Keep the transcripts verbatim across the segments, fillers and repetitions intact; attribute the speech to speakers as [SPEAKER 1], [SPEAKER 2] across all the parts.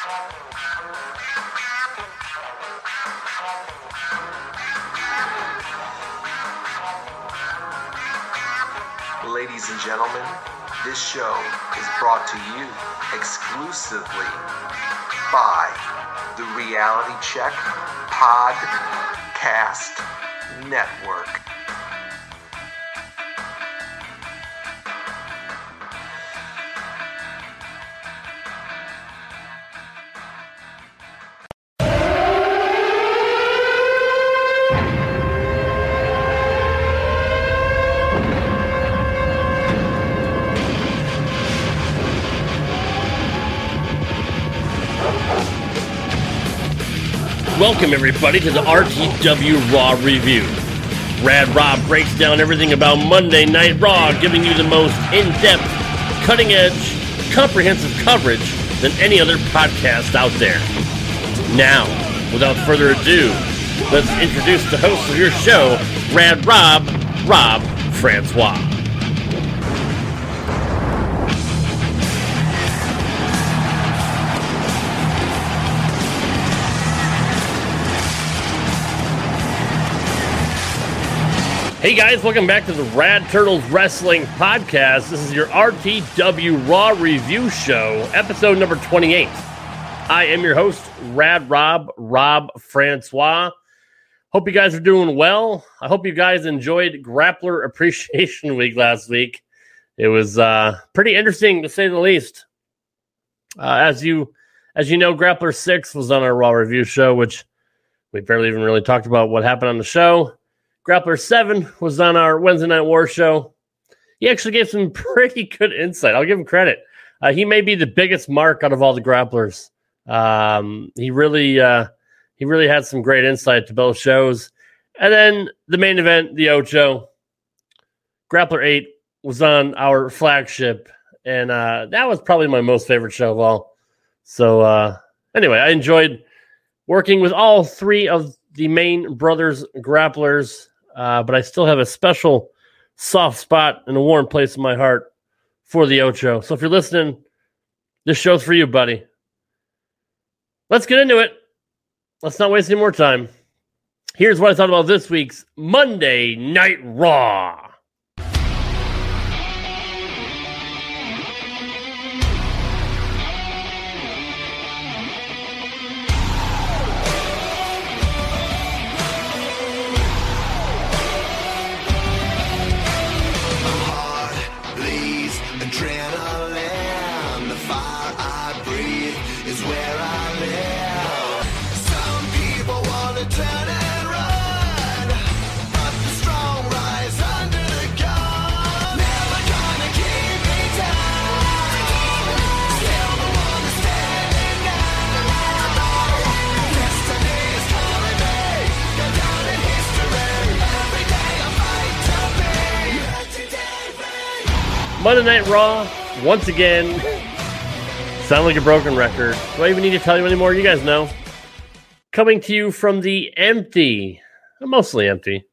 [SPEAKER 1] Ladies and gentlemen, this show is brought to you exclusively by the Reality Check Podcast Network.
[SPEAKER 2] Welcome, everybody, to the R T W Raw Review. Rad Rob breaks down everything about Monday Night Raw, giving you the most in-depth, cutting-edge, comprehensive coverage than any other podcast out there. Now, without further ado, let's introduce the host of your show, Rad Rob, Rob Francois. Hey guys, welcome back to the Rad Turtles Wrestling Podcast. This is your R T W Raw Review Show, episode number twenty-eight. I am your host, Rad Rob, Rob Francois. Hope you guys are doing well. I hope you guys enjoyed Grappler Appreciation Week last week. It was uh, pretty interesting, to say the least. Uh, as you as you know, Grappler six was on our Raw Review Show, which we barely even really talked about what happened on the show. Grappler seven was on our Wednesday Night War show. He actually gave some pretty good insight. I'll give him credit. Uh, he may be the biggest mark out of all the grapplers. Um, he really uh, he really had some great insight to both shows. And then the main event, the Ocho. Grappler eight was on our flagship. And uh, that was probably my most favorite show of all. So uh, anyway, I enjoyed working with all three of the main brothers grapplers. Uh, but I still have a special soft spot and a warm place in my heart for the Ocho. So if you're listening, this show's for you, buddy. Let's get into it. Let's not waste any more time. Here's what I thought about this week's Monday Night Raw. Monday Night Raw, once again, sound like a broken record. Do I even need to tell you anymore? You guys know. Coming to you from the empty, mostly empty,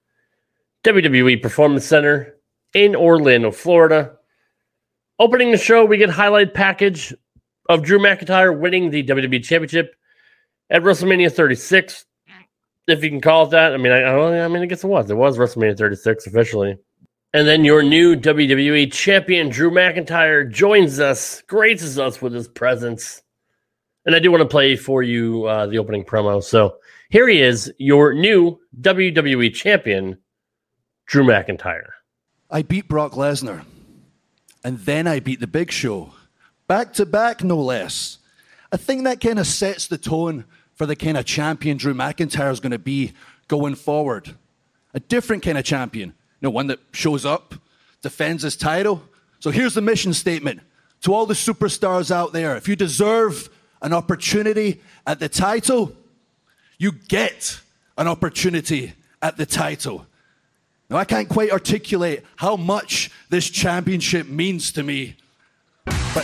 [SPEAKER 2] W W E Performance Center in Orlando, Florida. Opening the show, we get a highlight package of Drew McIntyre winning the W W E Championship at WrestleMania thirty-six, if you can call it that. I mean, I, I mean, I guess it was. It was WrestleMania thirty-six officially. And then your new W W E champion, Drew McIntyre, joins us, graces us with his presence. And I do want to play for you uh, the opening promo. So here he is, your new W W E champion, Drew McIntyre.
[SPEAKER 3] I beat Brock Lesnar. And then I beat The Big Show. Back to back, no less. I think that kind of sets the tone for the kind of champion Drew McIntyre is going to be going forward. A different kind of champion. You know, one that shows up, defends his title. So here's the mission statement to all the superstars out there. If you deserve an opportunity at the title, you get an opportunity at the title. Now, I can't quite articulate how much this championship means to me. But,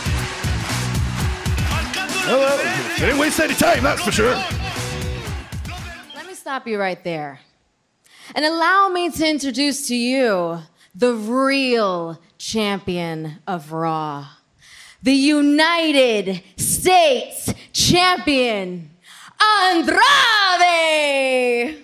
[SPEAKER 3] well, I didn't waste any time, that's for sure.
[SPEAKER 4] Let me stop you right there. And allow me to introduce to you the real champion of Raw. the United States Champion, Andrade!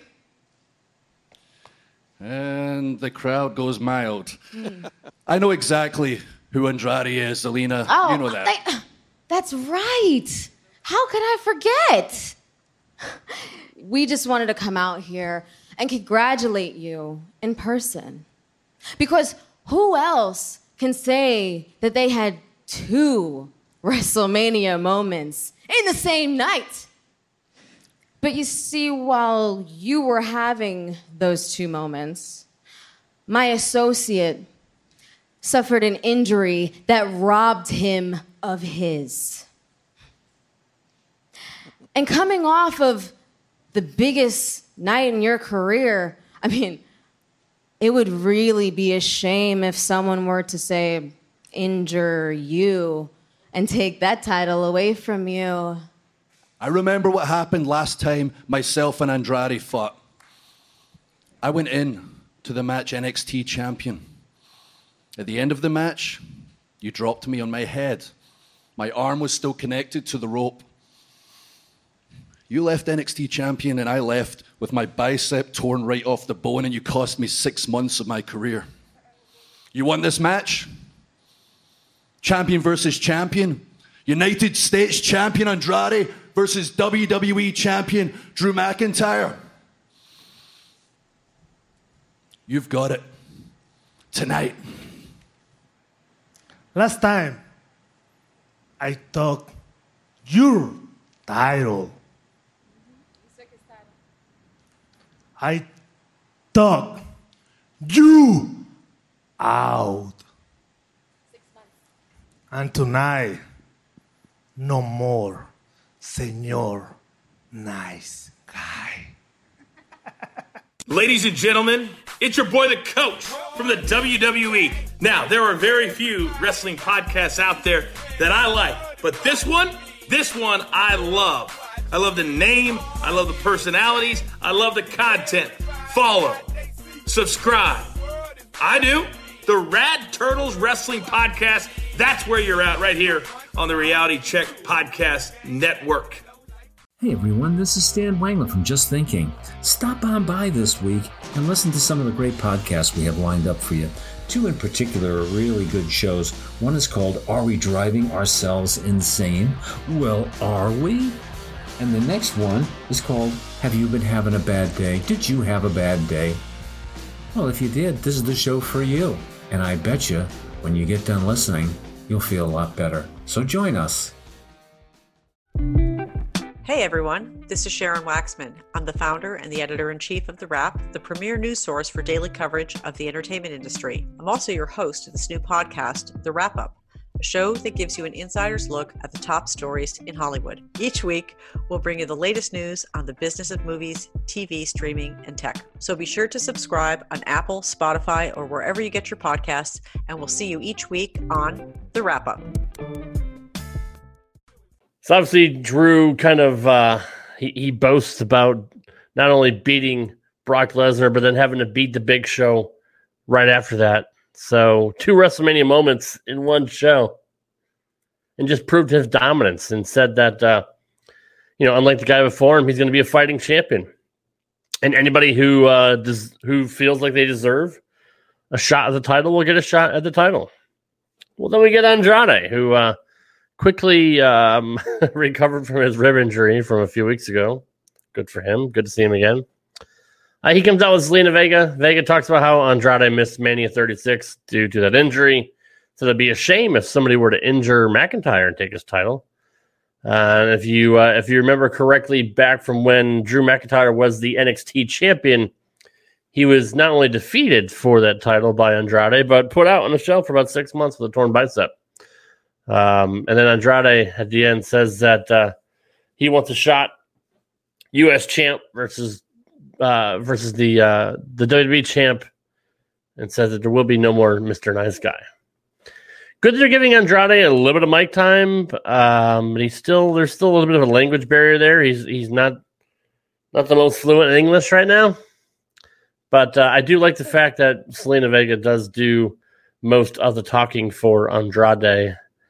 [SPEAKER 3] And the crowd goes mild. Mm. I know exactly who Andrade is, Alina.
[SPEAKER 4] Oh,
[SPEAKER 3] you know that.
[SPEAKER 4] I, that's right. How could I forget? We just wanted to come out here and congratulate you in person. Because who else can say that they had two WrestleMania moments in the same night? But you see, while you were having those two moments, my associate suffered an injury that robbed him of his. And coming off of the biggest night in your career, I mean, it would really be a shame if someone were to say, injure you and take that title away from you.
[SPEAKER 3] I remember what happened last time myself and Andrade fought. I went in to the match N X T champion. At the end of the match, you dropped me on my head. My arm was still connected to the rope. You left N X T champion and I left with my bicep torn right off the bone, and you cost me six months of my career. You won this match? Champion versus champion. United States champion Andrade versus W W E champion Drew McIntyre. You've got it. Tonight.
[SPEAKER 5] Last time, I took your title. I took you out. And tonight, no more, Señor Nice Guy.
[SPEAKER 6] Ladies and gentlemen, it's your boy, the Coach, from the W W E. Now, there are very few wrestling podcasts out there that I like, but this one, this one I love. I love the name, I love the personalities, I love the content. Follow, subscribe. I do. The Rad Turtles Wrestling Podcast, that's where you're at, right here on the Reality Check Podcast Network.
[SPEAKER 7] Hey everyone, this is Stan Wangler from Just Thinking. Stop on by this week and listen to some of the great podcasts we have lined up for you. Two in particular are really good shows. One is called Are We Driving Ourselves Insane? Well, are we? And the next one is called Have You Been Having a Bad Day? Did you have a bad day? Well, if you did, this is the show for you. And I bet you, when you get done listening, you'll feel a lot better. So join us.
[SPEAKER 8] Hey everyone, this is Sharon Waxman. I'm the founder and the editor-in-chief of The Wrap, the premier news source for daily coverage of the entertainment industry. I'm also your host of this new podcast, The Wrap Up, a show that gives you an insider's look at the top stories in Hollywood. Each week, we'll bring you the latest news on the business of movies, T V, streaming, and tech. So be sure to subscribe on Apple, Spotify, or wherever you get your podcasts, and we'll see you each week on The Wrap Up.
[SPEAKER 2] So obviously Drew kind of, uh, he, he boasts about not only beating Brock Lesnar, but then having to beat the Big Show right after that. So two WrestleMania moments in one show, and just proved his dominance and said that, uh, you know, unlike the guy before him, he's going to be a fighting champion. And anybody who uh, does, who feels like they deserve a shot at the title will get a shot at the title. Well, then we get Andrade, who uh, quickly um, recovered from his rib injury from a few weeks ago. Good for him. Good to see him again. Uh, he comes out with Zelina Vega. Vega talks about how Andrade missed Mania thirty-six due to that injury. So it'd be a shame if somebody were to injure McIntyre and take his title. Uh, if you uh, if you remember correctly, back from when Drew McIntyre was the N X T champion, he was not only defeated for that title by Andrade, but put out on the shelf for about six months with a torn bicep. Um, and then Andrade at the end says that uh, he wants a shot U S champ versus uh, versus the uh, the W W E champ, and says that there will be no more Mister Nice Guy. Good that they're giving Andrade a little bit of mic time, um, but he's still there's still a little bit of a language barrier there. He's he's not not the most fluent in English right now, but uh, I do like the fact that Zelina Vega does do most of the talking for Andrade.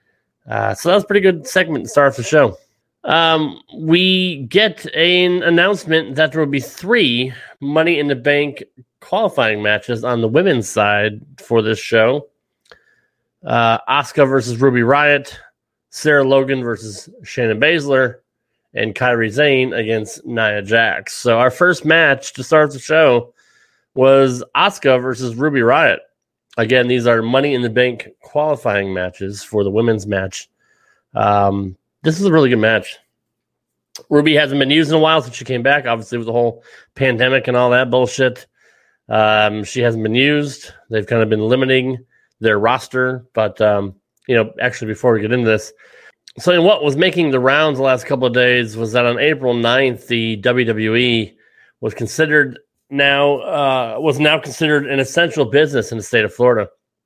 [SPEAKER 2] Uh, so that was a pretty good segment to start off the show. Um, we get an announcement that there will be three Money in the Bank qualifying matches on the women's side for this show. Uh, Asuka versus Ruby Riott, Sarah Logan versus Shayna Baszler, and Kairi Sane against Nia Jax. So our first match to start the show was Asuka versus Ruby Riott. Again, these are Money in the Bank qualifying matches for the women's match. Um, this is a really good match. Ruby hasn't been used in a while since she came back, obviously with the whole pandemic and all that bullshit. Um, she hasn't been used. They've kind of been limiting their roster. But, um, you know, actually, before we get into this, so in what was making the rounds the last couple of days was that on April ninth, the W W E was considered now, uh, was now considered an essential business in the state of Florida.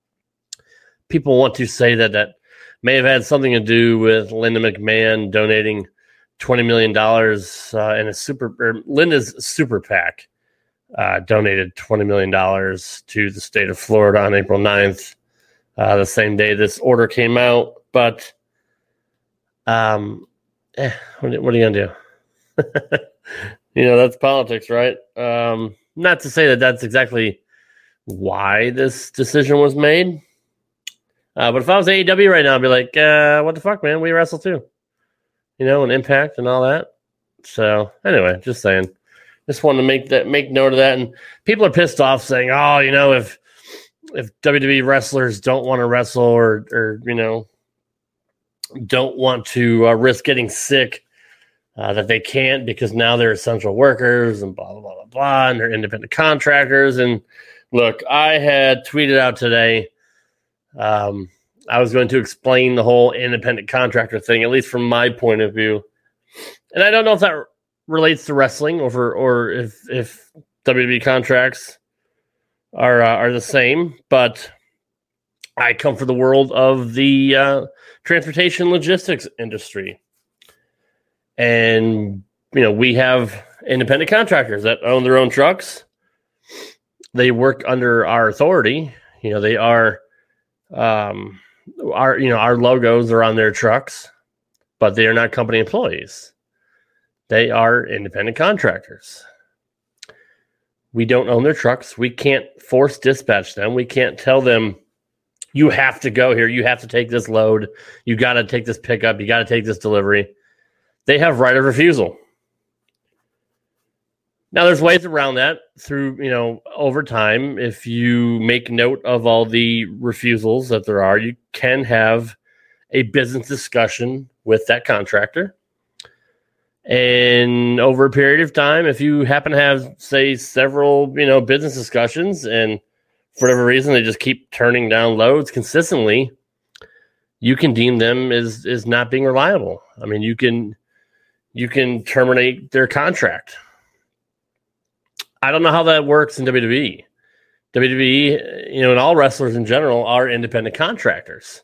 [SPEAKER 2] People want to say that that may have had something to do with Linda McMahon donating twenty million dollars uh, in a super, or Linda's super PAC uh, donated twenty million dollars to the state of Florida on April ninth, uh, the same day this order came out. But, um, eh, what, what are you going to do? You know, that's politics, right? Um, not to say that that's exactly why this decision was made. Uh, but if I was A E W right now, I'd be like, uh, what the fuck, man? We wrestle too. You know, and Impact and all that. So anyway, just saying. Just wanted to make that make note of that. And people are pissed off saying, oh, you know, if if W W E wrestlers don't want to wrestle or or you know don't want to uh, risk getting sick, uh, that they can't because now they're essential workers and blah blah blah blah blah, and they're independent contractors. And look, I had tweeted out today. Um, I was going to explain the whole independent contractor thing, at least from my point of view. And I don't know if that relates to wrestling or for, or if if W W E contracts are uh, are the same, but I come from the world of the uh, transportation logistics industry. And, you know, we have independent contractors that own their own trucks. They work under our authority. You know, they are... Um, our you know our logos are on their trucks, but they are not company employees. They are independent contractors. We don't own their trucks. We can't force dispatch them. We can't tell them, you have to go here. You have to take this load. You got to take this pickup. You got to take this delivery. They have right of refusal. Now, there's ways around that through, you know, over time. If you make note of all the refusals that there are, you can have a business discussion with that contractor. And over a period of time, if you happen to have, say, several, you know, business discussions, and for whatever reason they just keep turning down loads consistently, you can deem them as, as not being reliable. I mean, you can you can terminate their contract. I don't know how that works in W W E. W W E, you know, and all wrestlers in general are independent contractors.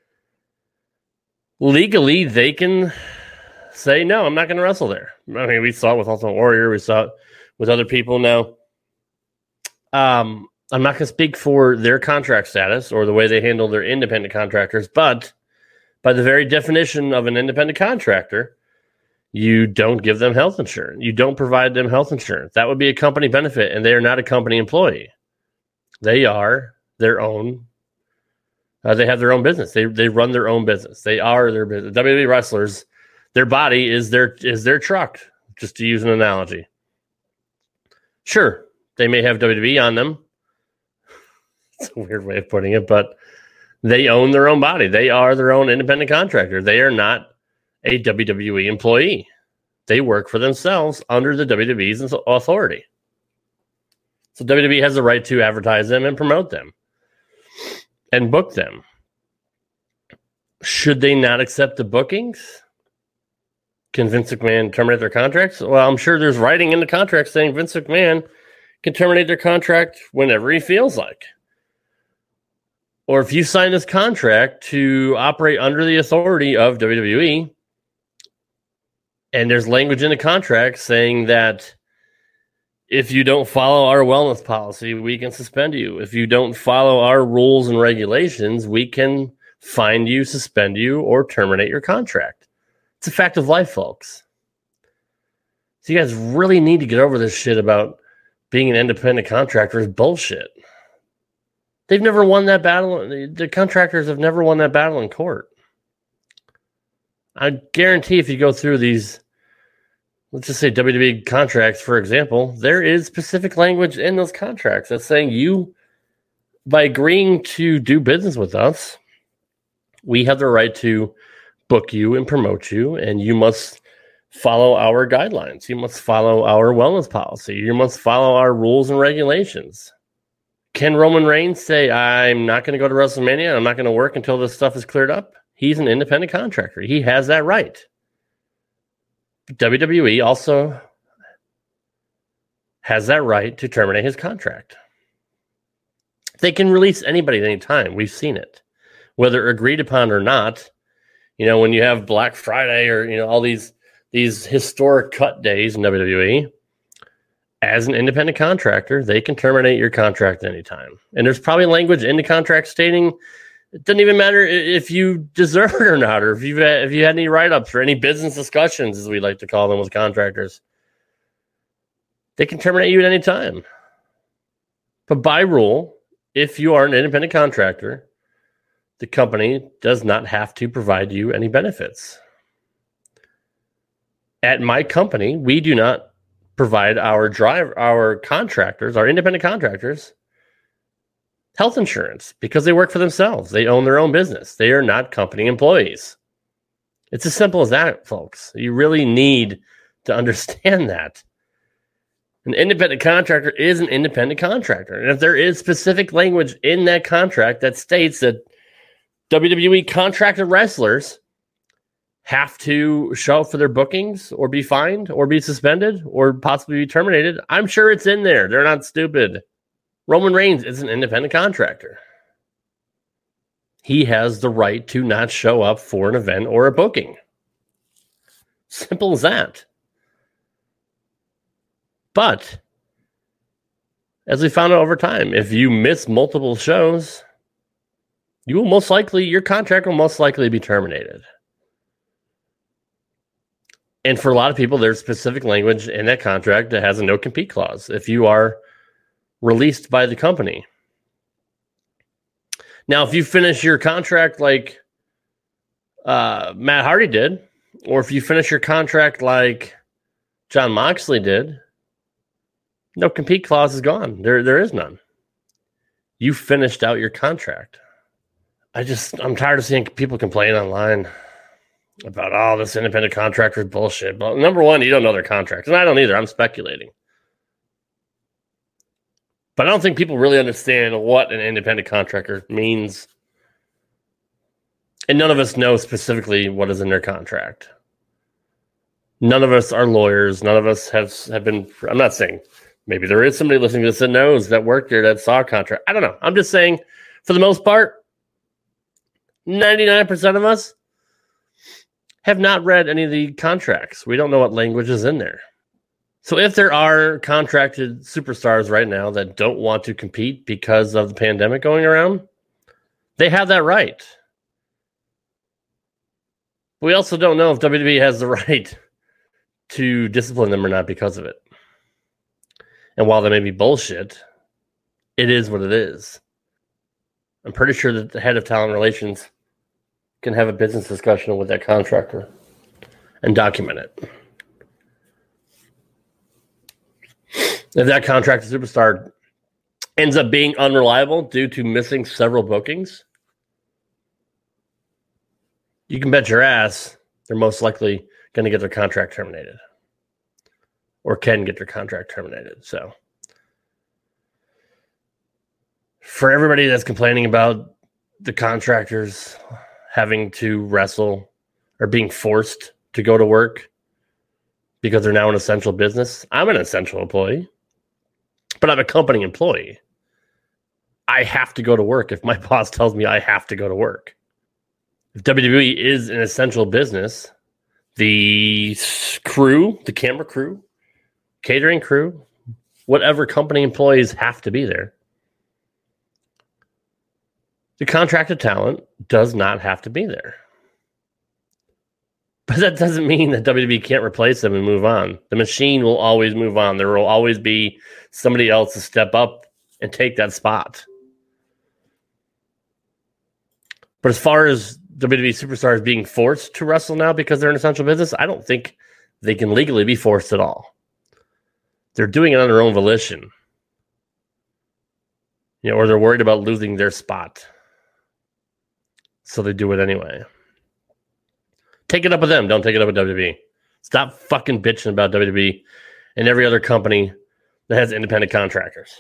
[SPEAKER 2] Legally, they can say, no, I'm not going to wrestle there. I mean, we saw it with Ultimate Warrior. We saw it with other people. Now, um, I'm not going to speak for their contract status or the way they handle their independent contractors, but by the very definition of an independent contractor, you don't give them health insurance. You don't provide them health insurance. That would be a company benefit, and they are not a company employee. They are their own. Uh, they have their own business. They they run their own business. They are their business. W W E wrestlers, their body is their is their truck. Just to use an analogy. Sure, they may have W W E on them. It's a weird way of putting it, but they own their own body. They are their own independent contractor. They are not a W W E employee. They work for themselves under the W W E's authority. So W W E has the right to advertise them and promote them and book them. Should they not accept the bookings? Can Vince McMahon terminate their contracts? Well, I'm sure there's writing in the contract saying Vince McMahon can terminate their contract whenever he feels like. Or if you sign this contract to operate under the authority of W W E, and there's language in the contract saying that if you don't follow our wellness policy, we can suspend you. If you don't follow our rules and regulations, we can fine you, suspend you, or terminate your contract. It's a fact of life, folks. So you guys really need to get over this shit about being an independent contractor is bullshit. They've never won that battle. The contractors have never won that battle in court. I guarantee if you go through these, let's just say W W E contracts, for example, there is specific language in those contracts that's saying you, by agreeing to do business with us, we have the right to book you and promote you, and you must follow our guidelines. You must follow our wellness policy. You must follow our rules and regulations. Can Roman Reigns say, I'm not going to go to WrestleMania, I'm not going to work until this stuff is cleared up? He's an independent contractor. He has that right. W W E also has that right to terminate his contract. They can release anybody at any time. We've seen it. Whether agreed upon or not, you know, when you have Black Friday or, you know, all these these historic cut days in W W E, as an independent contractor, they can terminate your contract at any time. And there's probably language in the contract stating it doesn't even matter if you deserve it or not, or if you've had, if you had any write-ups or any business discussions, as we like to call them with contractors. They can terminate you at any time. But by rule, if you are an independent contractor, the company does not have to provide you any benefits. At my company, we do not provide our driver, our contractors, our independent contractors, health insurance because they work for themselves. They own their own business. They are not company employees. It's as simple as that, folks. You really need to understand that. An independent contractor is an independent contractor. And if there is specific language in that contract that states that W W E contracted wrestlers have to show up for their bookings or be fined or be suspended or possibly be terminated, I'm sure it's in there. They're not stupid. Roman Reigns is an independent contractor. He has the right to not show up for an event or a booking. Simple as that. But, as we found out over time, if you miss multiple shows, you will most likely, your contract will most likely be terminated. And for a lot of people, there's specific language in that contract that has a no-compete clause. If you are released by the company. Now, if you finish your contract like uh, Matt Hardy did, or if you finish your contract like Jon Moxley did, no compete clause is gone. There, there is none. You finished out your contract. I just, I'm tired of seeing people complain online about, oh, this independent contractor is bullshit. But number one, you don't know their contracts. And I don't either. I'm speculating. But I don't think people really understand what an independent contractor means. And none of us know specifically what is in their contract. None of us are lawyers. None of us have, have been, I'm not saying, maybe there is somebody listening to this that knows, that worked there, that saw a contract. I don't know. I'm just saying, for the most part, ninety-nine percent of us have not read any of the contracts. We don't know what language is in there. So if there are contracted superstars right now that don't want to compete because of the pandemic going around, they have that right. We also don't know if W W E has the right to discipline them or not because of it. And while that may be bullshit, it is what it is. I'm pretty sure that the head of talent relations can have a business discussion with that contractor and document it. If that contracted superstar ends up being unreliable due to missing several bookings, you can bet your ass they're most likely going to get their contract terminated or can get their contract terminated. So for everybody that's complaining about the contractors having to wrestle or being forced to go to work because they're now an essential business, I'm an essential employee. But I'm a company employee. I have to go to work if my boss tells me I have to go to work. If W W E is an essential business, the crew, the camera crew, catering crew, whatever company employees have to be there. The contracted talent does not have to be there. But that doesn't mean that W W E can't replace them and move on. The machine will always move on. There will always be somebody else to step up and take that spot. But as far as W W E superstars being forced to wrestle now because they're an essential business, I don't think they can legally be forced at all. They're doing it on their own volition. You know, or they're worried about losing their spot. So they do it anyway. Take it up with them. Don't take it up with W W E. Stop fucking bitching about W W E and every other company that has independent contractors.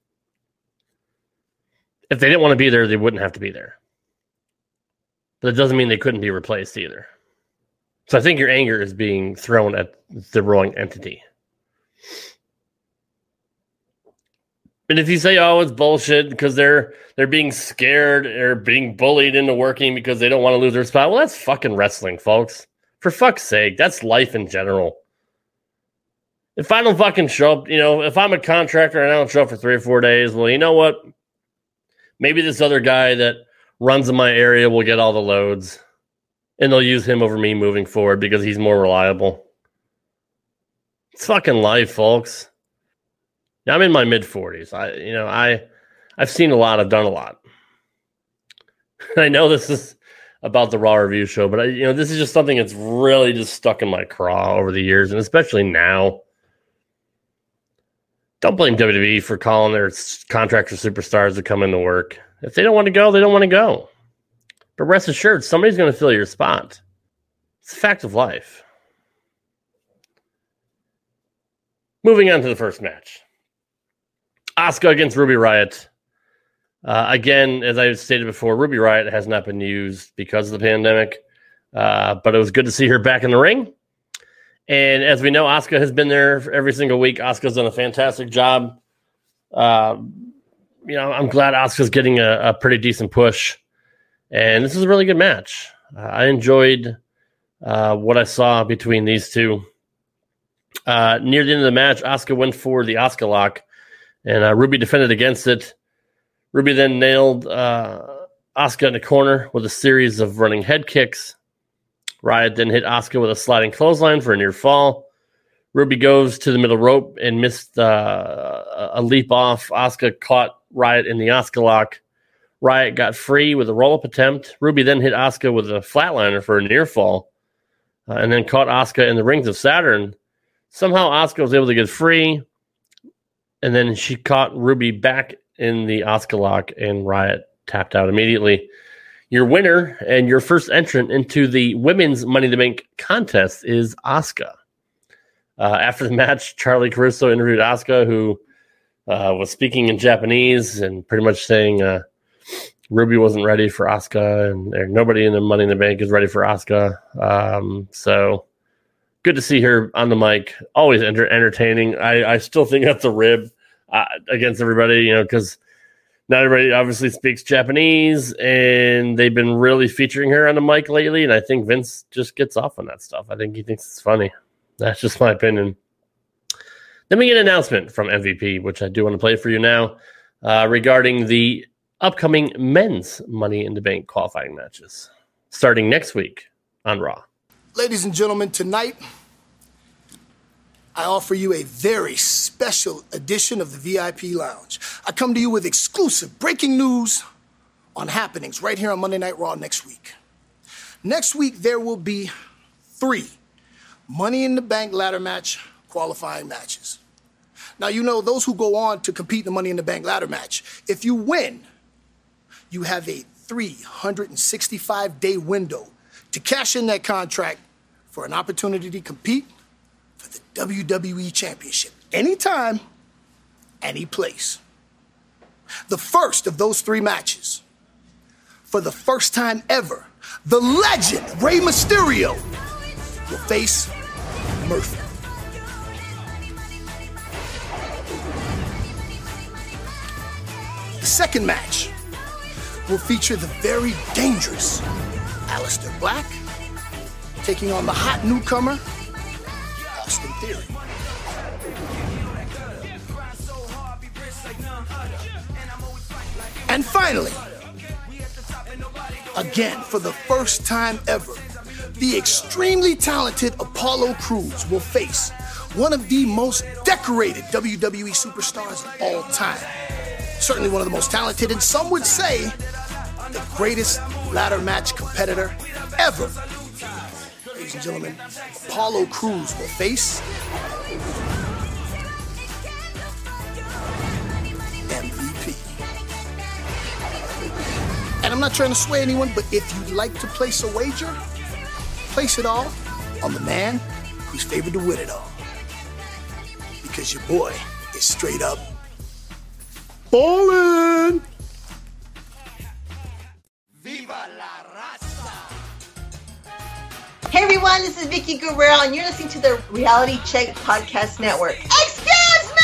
[SPEAKER 2] If they didn't want to be there, they wouldn't have to be there. But it doesn't mean they couldn't be replaced either. So I think your anger is being thrown at the wrong entity. And if you say, oh, it's bullshit because they're they're being scared or being bullied into working because they don't want to lose their spot, well, that's fucking wrestling, folks. For fuck's sake, that's life in general. If I don't fucking show up, you know, if I'm a contractor and I don't show up for three or four days, well, you know what? Maybe this other guy that runs in my area will get all the loads, and they'll use him over me moving forward because he's more reliable. It's fucking life, folks. Now, I'm in my mid forties. I, you know, I, I've seen a lot. I've done a lot. I know this is about the Raw Review Show, but I, you know, this is just something that's really just stuck in my craw over the years, and especially now. Don't blame W W E for calling their contractor superstars to come into work. If they don't want to go, they don't want to go. But rest assured, somebody's going to fill your spot. It's a fact of life. Moving on to the first match. Asuka against Ruby Riott. Uh, again, as I stated before, Ruby Riott has not been used because of the pandemic. Uh, but it was good to see her back in the ring. And as we know, Asuka has been there every single week. Asuka's done a fantastic job. Uh, you know, I'm glad Asuka's getting a, a pretty decent push. And this is a really good match. Uh, I enjoyed uh, what I saw between these two. Uh, near the end of the match, Asuka went for the Asuka lock, and uh, Ruby defended against it. Ruby then nailed uh, Asuka in the corner with a series of running head kicks. Riott then hit Asuka with a sliding clothesline for a near fall. Ruby goes to the middle rope and missed uh, a leap off. Asuka caught Riott in the Asuka lock. Riott got free with a roll-up attempt. Ruby then hit Asuka with a flatliner for a near fall, uh, and then caught Asuka in the Rings of Saturn. Somehow Asuka was able to get free, and then she caught Ruby back in the Asuka lock, and Riott tapped out immediately. Your winner and your first entrant into the Women's Money in the Bank contest is Asuka. Uh, after the match, Charlie Caruso interviewed Asuka, who uh, was speaking in Japanese and pretty much saying uh, Ruby wasn't ready for Asuka, and, and nobody in the Money in the Bank is ready for Asuka. Um, so good to see her on the mic. Always enter- entertaining. I, I still think that's a rib uh, against everybody, you know, because not everybody obviously speaks Japanese, and they've been really featuring her on the mic lately, and I think Vince just gets off on that stuff. I think he thinks it's funny. That's just my opinion. Then we get an announcement from M V P, which I do want to play for you now, uh, regarding the upcoming men's Money in the Bank qualifying matches, starting next week on Raw.
[SPEAKER 9] Ladies and gentlemen, tonight, I offer you a very special edition of the V I P Lounge. I come to you with exclusive breaking news on happenings right here on Monday Night Raw next week. Next week, there will be three Money in the Bank ladder match qualifying matches. Now, you know, those who go on to compete in the Money in the Bank ladder match, if you win, you have a three hundred sixty-five day window to cash in that contract for an opportunity to compete for the W W E Championship. Anytime, any place. The first of those three matches, for the first time ever, the legend Rey Mysterio will face Murphy. The second match will feature the very dangerous Aleister Black taking on the hot newcomer, Austin Theory. And finally, Again, for the first time ever, the extremely talented Apollo Crews will face one of the most decorated W W E superstars of all time. Certainly one of the most talented, and some would say the greatest ladder match competitor ever. Ladies and gentlemen, Apollo Crews will face M V P. And I'm not trying to sway anyone, but if you'd like to place a wager, place it all on the man who's favored to win it all. Because your boy is straight up ballin'.
[SPEAKER 10] Viva la raza! Hey everyone, this is Vicky Guerrero, and you're listening to the Reality Check Podcast Network. Excuse me!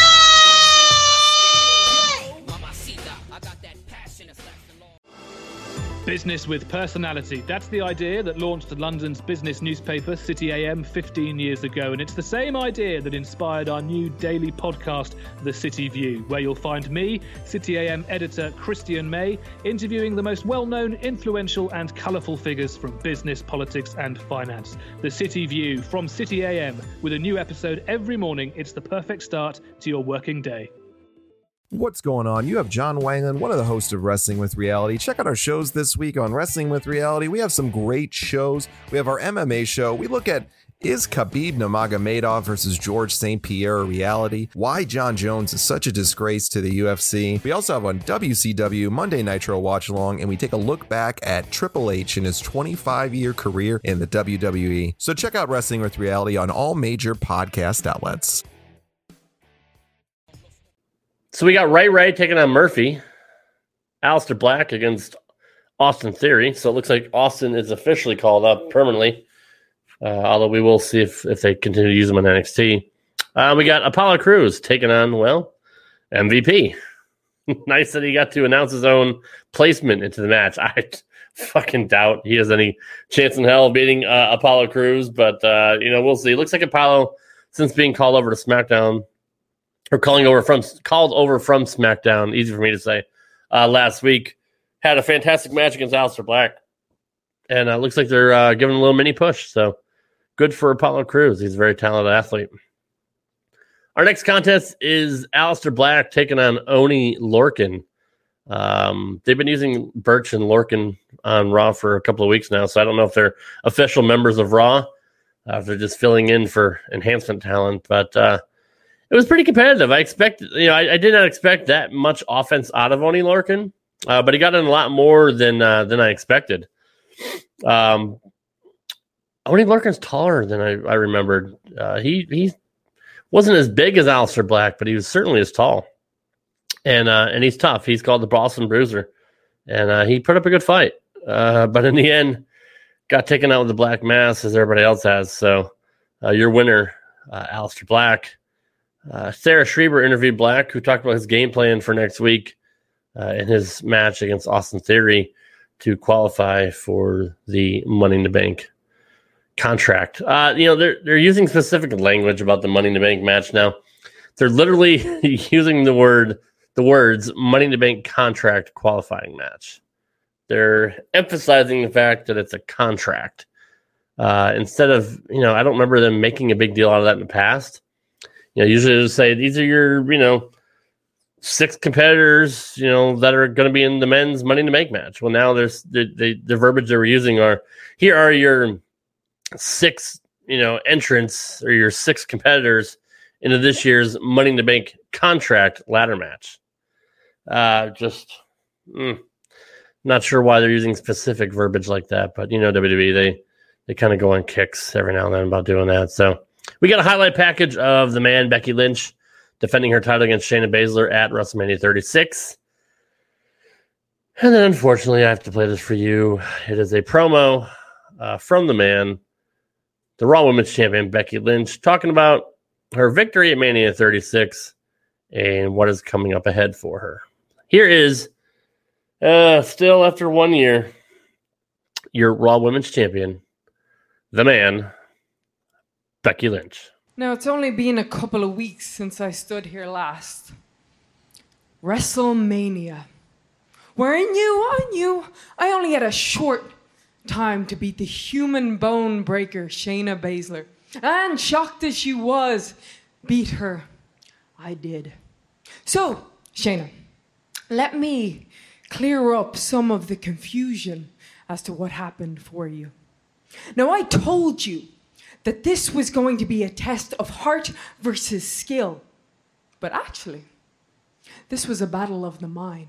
[SPEAKER 11] Business with personality. That's the idea that launched London's business newspaper, City A M, fifteen years ago. And it's the same idea that inspired our new daily podcast, The City View, where you'll find me, City A M editor Christian May, interviewing the most well-known, influential and colourful figures from business, politics and finance. The City View from City A M, with a new episode every morning. It's the perfect start to your working day.
[SPEAKER 12] What's going on? You have John Wangland, one of the hosts of Wrestling with Reality. Check out our shows this week on Wrestling with Reality. We have some great shows. We have our M M A show. We look at, is Khabib Nurmagomedov versus George Saint Pierre a reality? Why John Jones is such a disgrace to the U F C. We also have on W C W Monday Nitro Watch Along, and we take a look back at Triple H in his twenty-five year career in the W W E. So check out Wrestling with Reality on all major podcast outlets.
[SPEAKER 2] So we got Ray Ray taking on Murphy. Aleister Black against Austin Theory. So it looks like Austin is officially called up permanently. Uh, although we will see if, if they continue to use him on N X T. Uh, we got Apollo Crews taking on, well, M V P. Nice that he got to announce his own placement into the match. I fucking doubt he has any chance in hell of beating uh, Apollo Crews. But, uh, you know, we'll see. It looks like Apollo, since being called over to SmackDown, or calling over from called over from SmackDown, easy for me to say, uh, last week, had a fantastic match against Aleister Black. And it uh, looks like they're uh, giving a little mini push. So good for Apollo Crews. He's a very talented athlete. Our next contest is Aleister Black taking on Oney Lorcan. Um, they've been using Birch and Lorcan on Raw for a couple of weeks now, so I don't know if they're official members of Raw, uh, if they're just filling in for enhancement talent. But uh, it was pretty competitive. I expected, you know, I, I did not expect that much offense out of Oney Lorcan, uh, but he got in a lot more than uh, than I expected. Um, Oney Lorcan's taller than I, I remembered. Uh, he he wasn't as big as Aleister Black, but he was certainly as tall. And uh, and he's tough. He's called the Boston Bruiser, and uh, he put up a good fight. Uh, but in the end, got taken out with the black mass as everybody else has. So uh, your winner, uh, Aleister Black. Uh, Sarah Schreiber interviewed Black, who talked about his game plan for next week uh, in his match against Austin Theory to qualify for the Money in the Bank contract. Uh, you know, they're they're using specific language about the Money in the Bank match now. They're literally using the word the words Money in the Bank contract qualifying match. They're emphasizing the fact that it's a contract uh, instead of, you know, I don't remember them making a big deal out of that in the past. You know, usually they just say these are your, you know, six competitors, you know, that are going to be in the men's Money in the Bank match. Well, now there's the, the the verbiage they were using are here are your six, you know, entrants or your six competitors into this year's Money in the Bank contract ladder match. Uh, just mm, not sure why they're using specific verbiage like that, but you know, W W E they they kind of go on kicks every now and then about doing that. So. We got a highlight package of the man, Becky Lynch, defending her title against Shayna Baszler at WrestleMania thirty-six. And then, unfortunately, I have to play this for you. It is a promo uh, from the man, the Raw Women's Champion, Becky Lynch, talking about her victory at Mania thirty-six and what is coming up ahead for her. Here is, uh, still after one year, your Raw Women's Champion, the man, Becky Lynch.
[SPEAKER 13] Now, it's only been a couple of weeks since I stood here last. WrestleMania. Where I knew, I knew I only had a short time to beat the human bone breaker, Shayna Baszler. And shocked as she was, beat her. I did. So, Shayna, let me clear up some of the confusion as to what happened for you. Now, I told you that this was going to be a test of heart versus skill. But actually, this was a battle of the mind.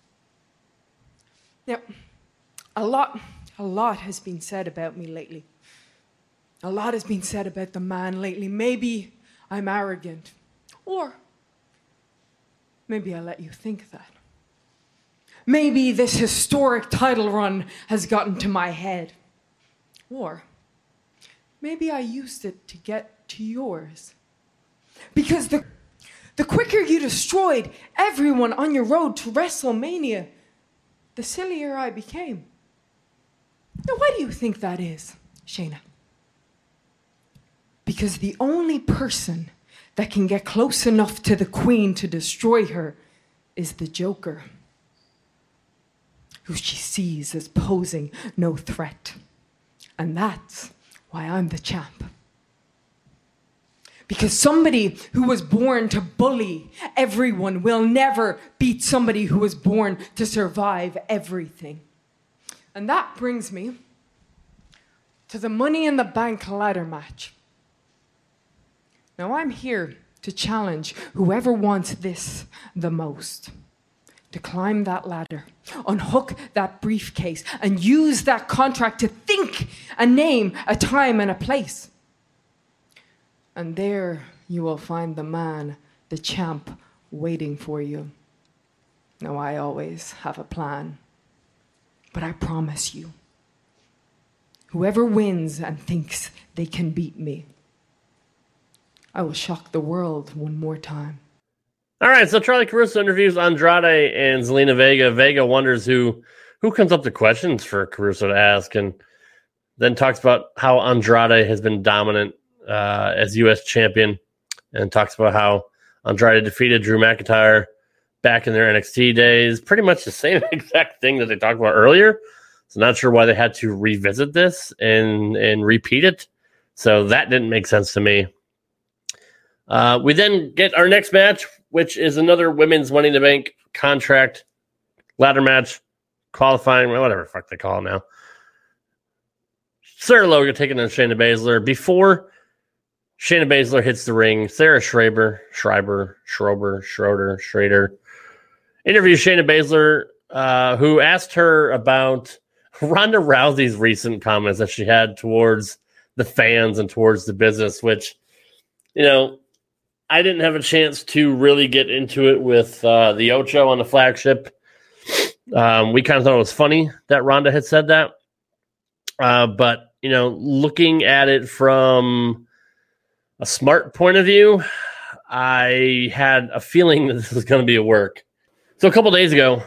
[SPEAKER 13] Now, a lot, a lot has been said about me lately. A lot has been said about the man lately. Maybe I'm arrogant. Or maybe I let you think that. Maybe this historic title run has gotten to my head. Or maybe I used it to get to yours. Because the, the quicker you destroyed everyone on your road to WrestleMania, the sillier I became. Now, why do you think that is, Shayna? Because the only person that can get close enough to the Queen to destroy her is the Joker, who she sees as posing no threat. And that's why I'm the champ. Because somebody who was born to bully everyone will never beat somebody who was born to survive everything. And that brings me to the Money in the Bank ladder match. Now, I'm here to challenge whoever wants this the most to climb that ladder, unhook that briefcase, and use that contract to think a name, a time, and a place. And there you will find the man, the champ, waiting for you. Now, I always have a plan, but I promise you, whoever wins and thinks they can beat me, I will shock the world one more time.
[SPEAKER 2] All right, so Charly Caruso interviews Andrade and Zelina Vega. Vega wonders who who comes up to questions for Caruso to ask, and then talks about how Andrade has been dominant uh, as U S champion, and talks about how Andrade defeated Drew McIntyre back in their N X T days. Pretty much the same exact thing that they talked about earlier. So not sure why they had to revisit this and, and repeat it. So that didn't make sense to me. Uh, we then get our next match, which is another women's Money in the Bank contract ladder match, qualifying, whatever the fuck they call it now. Sarah Logan taking on Shayna Baszler. Before Shayna Baszler hits the ring, Sarah Schreiber, Schreiber, Schrober, Schroeder, Schrader interviews Shayna Baszler, uh, who asked her about Ronda Rousey's recent comments that she had towards the fans and towards the business, which, you know, I didn't have a chance to really get into it with uh, the Ocho on the flagship. Um, we kind of thought it was funny that Ronda had said that. Uh, but, you know, looking at it from a smart point of view, I had a feeling that this was going to be a work. So a couple days ago,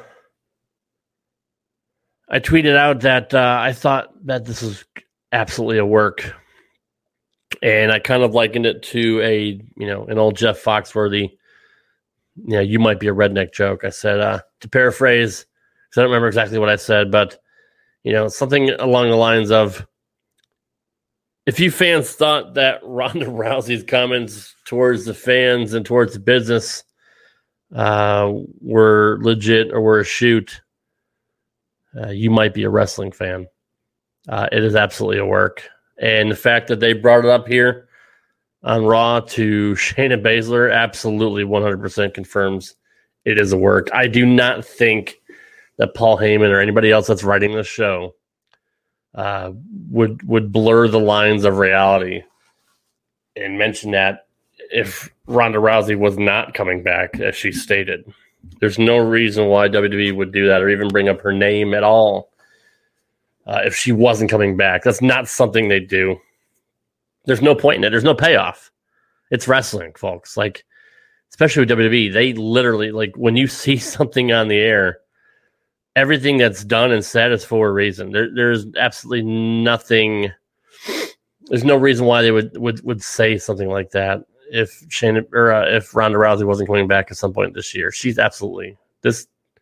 [SPEAKER 2] I tweeted out that uh, I thought that this was absolutely a work. And I kind of likened it to a, you know, an old Jeff Foxworthy, you know, you might be a redneck joke. I said, uh, to paraphrase, because I don't remember exactly what I said, but, you know, something along the lines of, if you fans thought that Ronda Rousey's comments towards the fans and towards the business uh, were legit or were a shoot, uh, you might be a wrestling fan. Uh, it is absolutely a work. And the fact that they brought it up here on Raw to Shayna Baszler absolutely one hundred percent confirms it is a work. I do not think that Paul Heyman or anybody else that's writing this show uh, would would blur the lines of reality and mention that if Ronda Rousey was not coming back, as she stated. There's no reason why W W E would do that or even bring up her name at all. Uh, if she wasn't coming back, that's not something they do. There's no point in it. There's no payoff. It's wrestling, folks. Like, especially with W W E, they literally, like, when you see something on the air, everything that's done and said is for a reason. There, there's absolutely nothing. There's no reason why they would would, would say something like that if Shayna or uh, if Ronda Rousey wasn't coming back at some point this year. She's absolutely this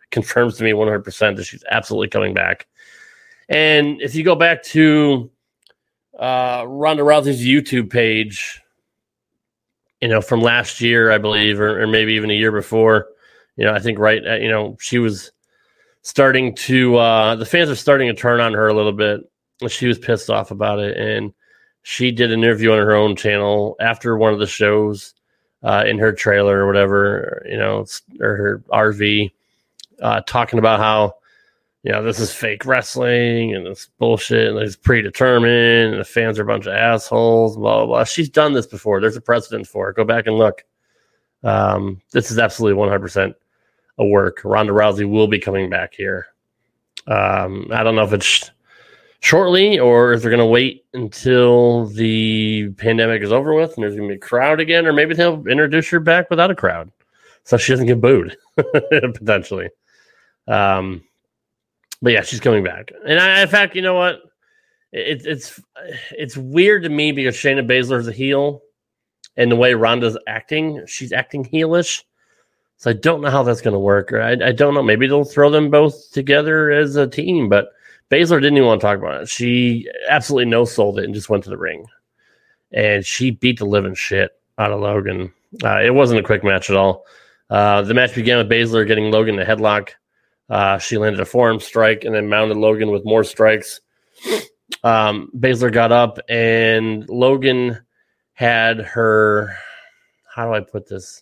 [SPEAKER 2] confirms to me one hundred percent that she's absolutely coming back. And if you go back to uh, Ronda Rousey's YouTube page, you know, from last year, I believe, or, or maybe even a year before, you know, I think right, at, you know, she was starting to, uh, the fans are starting to turn on her a little bit. She was pissed off about it. And she did an interview on her own channel after one of the shows uh, in her trailer or whatever, you know, or her R V, uh, talking about how, you know, this is fake wrestling and it's bullshit and it's predetermined and the fans are a bunch of assholes, blah, blah, blah. She's done this before. There's a precedent for it. Go back and look. Um, this is absolutely one hundred percent a work. Ronda Rousey will be coming back here. Um, I don't know if it's shortly or if they're going to wait until the pandemic is over with and there's going to be a crowd again, or maybe they'll introduce her back without a crowd so she doesn't get booed, potentially. Um, But yeah, she's coming back. And I, in fact, you know what? It, it's it's weird to me because Shayna Baszler's a heel, and the way Ronda's acting, she's acting heelish. So I don't know how that's going to work. I, I don't know. Maybe they'll throw them both together as a team. But Baszler didn't even want to talk about it. She absolutely no-sold it and just went to the ring. And she beat the living shit out of Logan. Uh, it wasn't a quick match at all. Uh, the match began with Baszler getting Logan in a headlock. Uh, she landed a forearm strike and then mounted Logan with more strikes. Um, Baszler got up and Logan had her, how do I put this?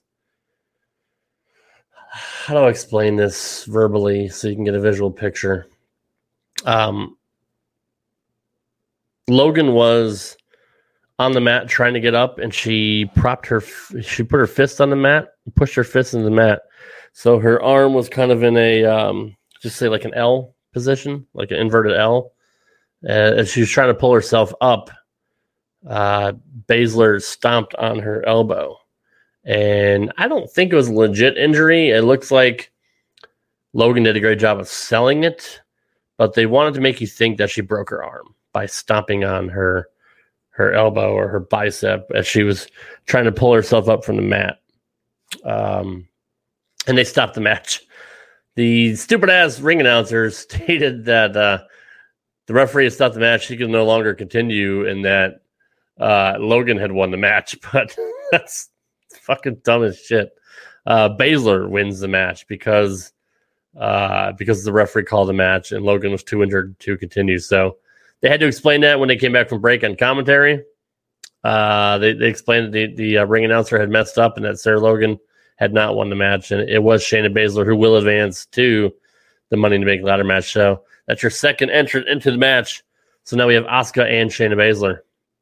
[SPEAKER 2] How do I explain this verbally so you can get a visual picture? Um, Logan was on the mat trying to get up and she propped her, she put her fist on the mat, pushed her fist in the mat. So her arm was kind of in a, um, just say like an L position, like an inverted L. Uh, as she was trying to pull herself up, uh, Baszler stomped on her elbow. And I don't think it was a legit injury. It looks like Logan did a great job of selling it, but they wanted to make you think that she broke her arm by stomping on her her elbow or her bicep as she was trying to pull herself up from the mat. Um, and they stopped the match. The stupid-ass ring announcer stated that uh, the referee had stopped the match. He could no longer continue and that uh, Logan had won the match. But that's fucking dumb as shit. Uh, Baszler wins the match because uh, because the referee called the match and Logan was too injured to continue. So they had to explain that when they came back from break on commentary. Uh, they, they explained that the, the uh, ring announcer had messed up and that Sarah Logan had not won the match, and it was Shayna Baszler who will advance to the Money in the Bank ladder match. So that's your second entrant into the match. So now we have Asuka and Shayna Baszler.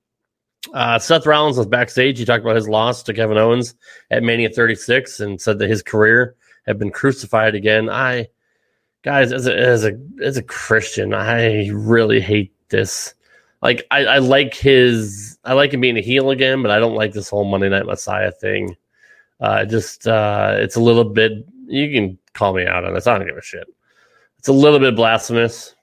[SPEAKER 2] Uh, Seth Rollins was backstage. He talked about his loss to Kevin Owens at Mania thirty-six and said that his career had been crucified again. I, guys, as a as a as a Christian, I really hate this. Like, I, I like his, I like him being a heel again, but I don't like this whole Monday Night Messiah thing. Uh, just, uh, it's a little bit, you can call me out on this. I don't give a shit. It's a little bit blasphemous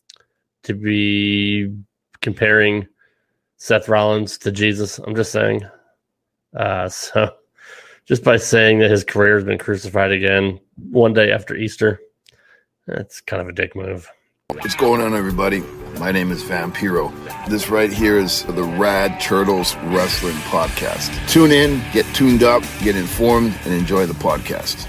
[SPEAKER 2] to be comparing Seth Rollins to Jesus. I'm just saying. Uh, so just by saying that his career has been crucified again one day after Easter, that's kind of a dick move.
[SPEAKER 14] What's going on, everybody? My name is Vampiro. This right here is the Rad Turtles Wrestling Podcast. Tune in, get tuned up, get informed, and enjoy the podcast.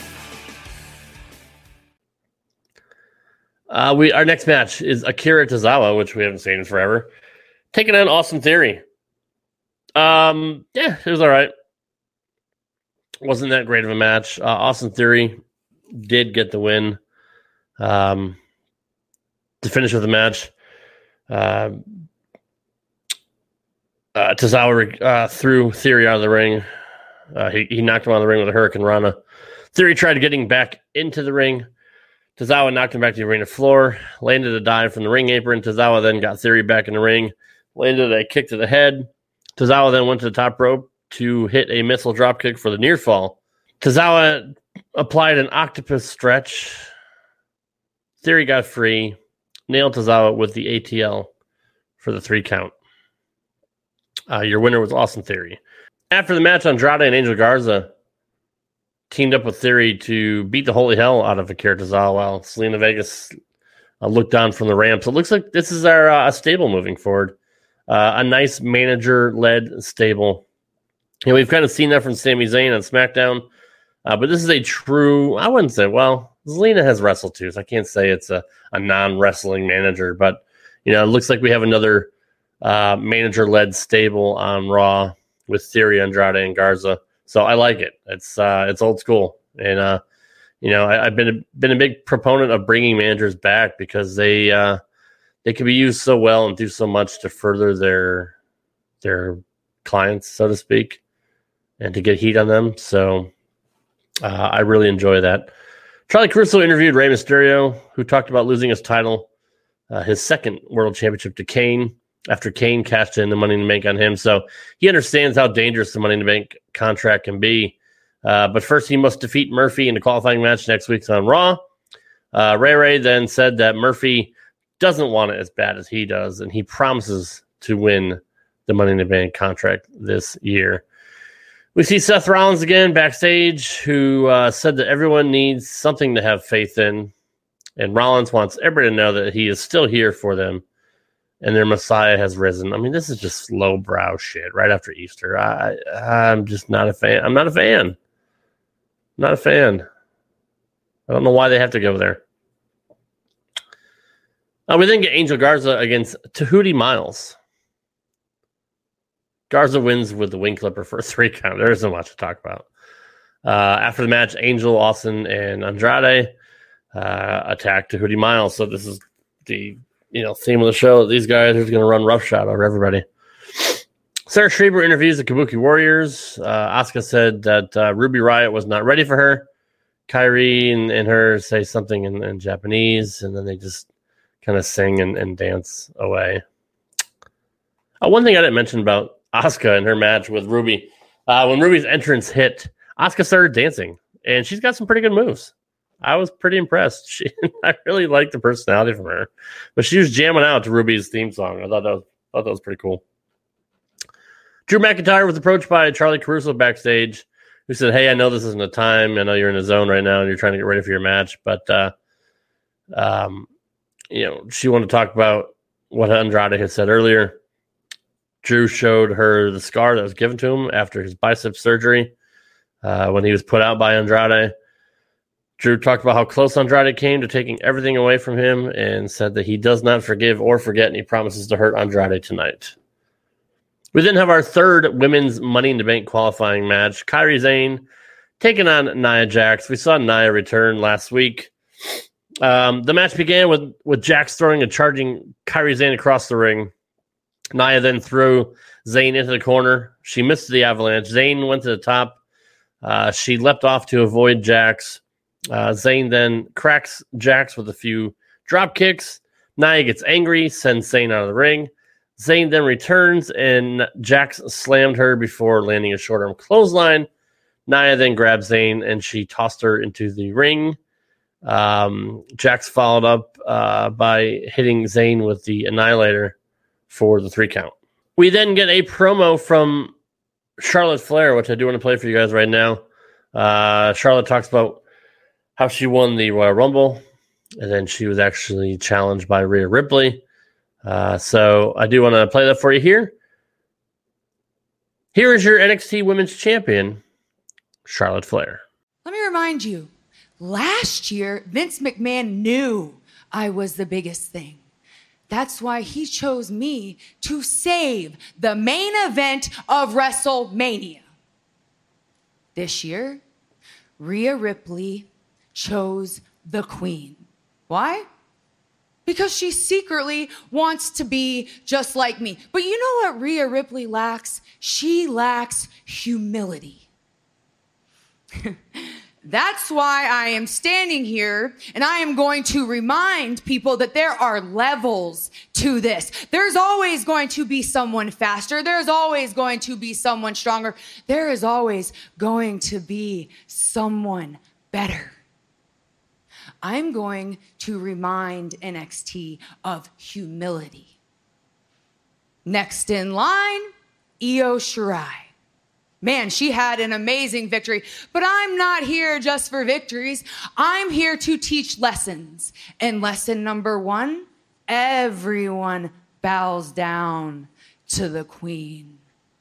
[SPEAKER 2] Uh, we our next match is Akira Tozawa, which we haven't seen in forever, taking on Austin Theory. Um, yeah, it was all right. Wasn't that great of a match. Uh, Austin Theory did get the win. Um, to finish with the match, uh, uh, Tozawa uh, threw Theory out of the ring. Uh, he, he knocked him out of the ring with a Hurricane Rana. Theory tried getting back into the ring. Tozawa knocked him back to the arena floor, landed a dive from the ring apron. Tozawa then got Theory back in the ring, landed a kick to the head. Tozawa then went to the top rope to hit a missile dropkick for the near fall. Tozawa applied an octopus stretch. Theory got free, nailed Tozawa with the A T L for the three count. Uh, your winner was Austin Theory. After the match, Andrade and Angel Garza teamed up with Theory to beat the holy hell out of Akira Tozawa while Selena Vegas uh, looked down from the ramp. So it looks like this is our uh, stable moving forward. Uh, a nice manager-led stable. You know, we've kind of seen that from Sami Zayn on SmackDown, uh, but this is a true, I wouldn't say, well, Zelina has wrestled too, so I can't say it's a, a non-wrestling manager, but, you know, it looks like we have another uh, manager-led stable on Raw with Theory, Andrade, and Garza. So I like it. It's uh, it's old school, and uh, you know, I, I've been a, been a big proponent of bringing managers back because they uh, they can be used so well and do so much to further their their clients, so to speak, and to get heat on them. So uh, I really enjoy that. Charlie Caruso interviewed Rey Mysterio, who talked about losing his title, uh, his second world championship, to Kane after Kane cashed in the Money in the Bank on him. So he understands how dangerous the Money in the Bank contract can be. Uh, but first, he must defeat Murphy in the qualifying match next week on Raw. Uh, Ray Ray then said that Murphy doesn't want it as bad as he does, and he promises to win the Money in the Bank contract this year. We see Seth Rollins again backstage, who uh, said that everyone needs something to have faith in, and Rollins wants everybody to know that he is still here for them, and their Messiah has risen. I mean, this is just lowbrow shit right after Easter. I, I'm just not a fan. I'm not a fan. Not a fan. I don't know why they have to go there. Uh, we then get Angel Garza against Tahuti Miles. Garza wins with the wing clipper for a three count. There isn't much to talk about. Uh, after the match, Angel, Austin, and Andrade uh, attack Tahuti Miles. So this is the you know theme of the show. These guys are going to run roughshod over everybody. Sarah Schreiber interviews the Kabuki Warriors. Uh, Asuka said that uh, Ruby Riott was not ready for her. Kairi and, and her say something in, in Japanese, and then they just kind of sing and, and dance away. Uh, one thing I didn't mention about Asuka and her match with Ruby, uh, when Ruby's entrance hit, Asuka started dancing, and she's got some pretty good moves. I was pretty impressed. She, I really liked the personality from her, but she was jamming out to Ruby's theme song. I thought that was, thought that was pretty cool. Drew McIntyre was approached by Charlie Caruso backstage, who said, "Hey, I know this isn't a time. I know you're in a zone right now, and you're trying to get ready for your match, but uh, um, you know, she wanted to talk about what Andrade had said earlier." Drew showed her the scar that was given to him after his bicep surgery uh, when he was put out by Andrade. Drew talked about how close Andrade came to taking everything away from him and said that he does not forgive or forget, and he promises to hurt Andrade tonight. We then have our third women's Money in the Bank qualifying match. Kairi Sane taking on Nia Jax. We saw Nia return last week. Um, the match began with, with Jax throwing and charging Kairi Sane across the ring. Nia then threw Zayn into the corner. She missed the avalanche. Zayn went to the top. Uh, she leapt off to avoid Jax. Uh, Zayn then cracks Jax with a few drop kicks. Nia gets angry, sends Zayn out of the ring. Zayn then returns, and Jax slammed her before landing a short-arm clothesline. Nia then grabbed Zayn, and she tossed her into the ring. Um, Jax followed up uh, by hitting Zayn with the Annihilator for the three count. We then get a promo from Charlotte Flair, which I do want to play for you guys right now. Uh, Charlotte talks about how she won the Royal Rumble, and then she was actually challenged by Rhea Ripley. Uh, so I do want to play that for you here. Here is your N X T Women's Champion, Charlotte Flair.
[SPEAKER 13] Let me remind you, last year, Vince McMahon knew I was the biggest thing. That's why he chose me to save the main event of WrestleMania. This year, Rhea Ripley chose the Queen. Why? Because she secretly wants to be just like me. But you know what Rhea Ripley lacks? She lacks humility. That's why I am standing here and I am going to remind people that there are levels to this. There's always going to be someone faster. There's always going to be someone stronger. There is always going to be someone better. I'm going to remind N X T of humility. Next in line, Io Shirai. Man, she had an amazing victory. But I'm not here just for victories. I'm here to teach lessons. And lesson number one, everyone bows down to the queen.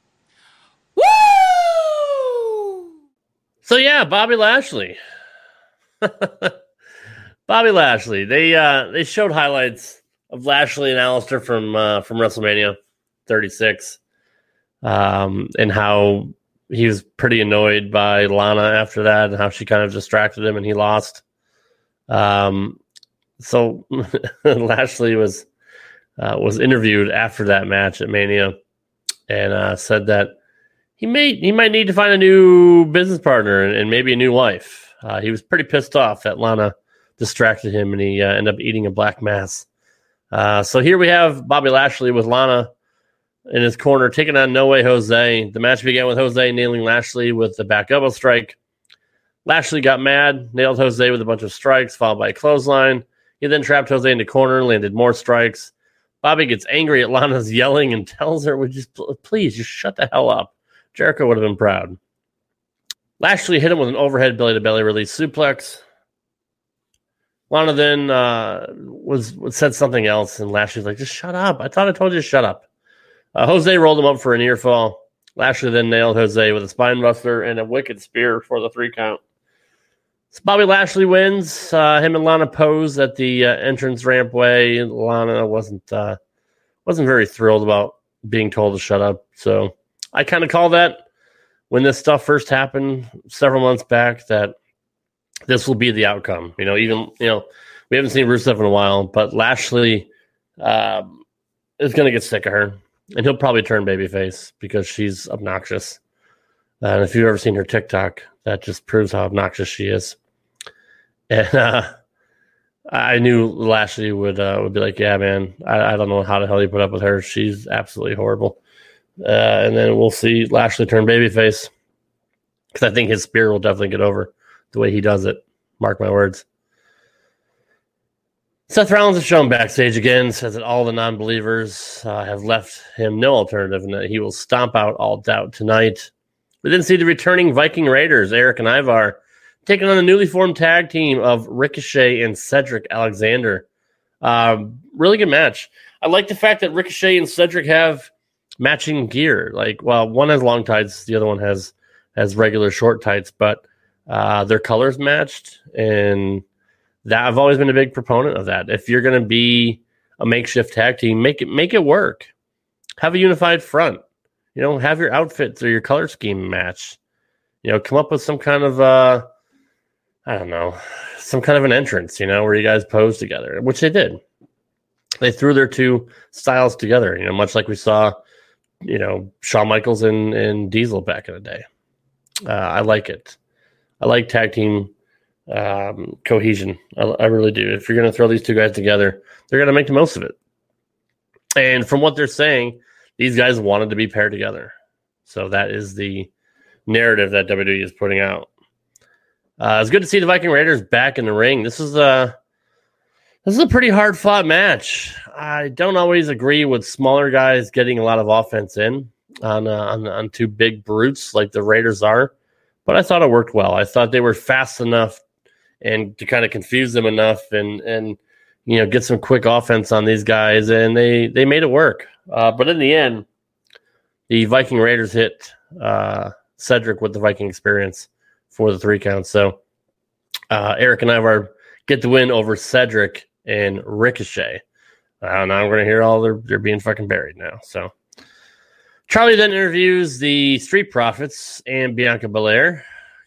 [SPEAKER 13] Woo!
[SPEAKER 2] So yeah, Bobby Lashley. Bobby Lashley. They uh, they showed highlights of Lashley and Aleister from uh, from WrestleMania thirty-six, um, and how he was pretty annoyed by Lana after that, and how she kind of distracted him, and he lost. Um, so Lashley was uh, was interviewed after that match at Mania, and uh, said that he may he might need to find a new business partner and, and maybe a new wife. Uh, he was pretty pissed off that Lana distracted him, and he uh, ended up eating a black mass. Uh, so here we have Bobby Lashley with Lana in his corner, taking on No Way Jose. The match began with Jose nailing Lashley with the back elbow strike. Lashley got mad, nailed Jose with a bunch of strikes, followed by a clothesline. He then trapped Jose into corner, landed more strikes. Bobby gets angry at Lana's yelling and tells her, "Would just please just shut the hell up." Jericho would have been proud. Lashley hit him with an overhead belly-to-belly release suplex. Lana then uh, was said something else, and Lashley's like, "Just shut up. I thought I told you to shut up." Uh, Jose rolled him up for a near fall. Lashley then nailed Jose with a spine buster and a wicked spear for the three count. So Bobby Lashley wins. Uh, him and Lana pose at the uh, entrance rampway. Lana wasn't uh, wasn't very thrilled about being told to shut up. So I kind of call that when this stuff first happened several months back that this will be the outcome. You know, even you know we haven't seen Rusev in a while, but Lashley um, is going to get sick of her. And he'll probably turn babyface because she's obnoxious. Uh, and if you've ever seen her TikTok, that just proves how obnoxious she is. And uh, I knew Lashley would uh, would be like, "Yeah, man, I, I don't know how the hell you put up with her. She's absolutely horrible." Uh, and then we'll see Lashley turn babyface because I think his spear will definitely get over the way he does it. Mark my words. Seth Rollins is shown backstage again, says that all the non-believers uh, have left him no alternative and that he will stomp out all doubt tonight. We then see the returning Viking Raiders, Eric and Ivar, taking on the newly formed tag team of Ricochet and Cedric Alexander. Uh, really good match. I like the fact that Ricochet and Cedric have matching gear. Like, well, one has long tights, the other one has has regular short tights, but uh, their colors matched, and that I've always been a big proponent of that. If you're going to be a makeshift tag team, make it make it work. Have a unified front. You know, have your outfits or your color scheme match. You know, come up with some kind of uh, I don't know, some kind of an entrance. You know, where you guys pose together, which they did. They threw their two styles together. You know, much like we saw, you know, Shawn Michaels and, and Diesel back in the day. Uh, I like it. I like tag team Um, cohesion. I, I really do. If you're going to throw these two guys together, they're going to make the most of it. And from what they're saying, these guys wanted to be paired together. So that is the narrative that W W E is putting out. Uh, it's good to see the Viking Raiders back in the ring. This is a this is a pretty hard fought match. I don't always agree with smaller guys getting a lot of offense in on uh, on, on two big brutes like the Raiders are, but I thought it worked well. I thought they were fast enough and to kind of confuse them enough and, and you know, get some quick offense on these guys, and they, they made it work. Uh, but in the end, the Viking Raiders hit uh, Cedric with the Viking experience for the three count. So uh, Eric and Ivar get the win over Cedric and Ricochet. Uh, now I'm going to hear all they're, they're being fucking buried now. So Charlie then interviews the Street Profits and Bianca Belair.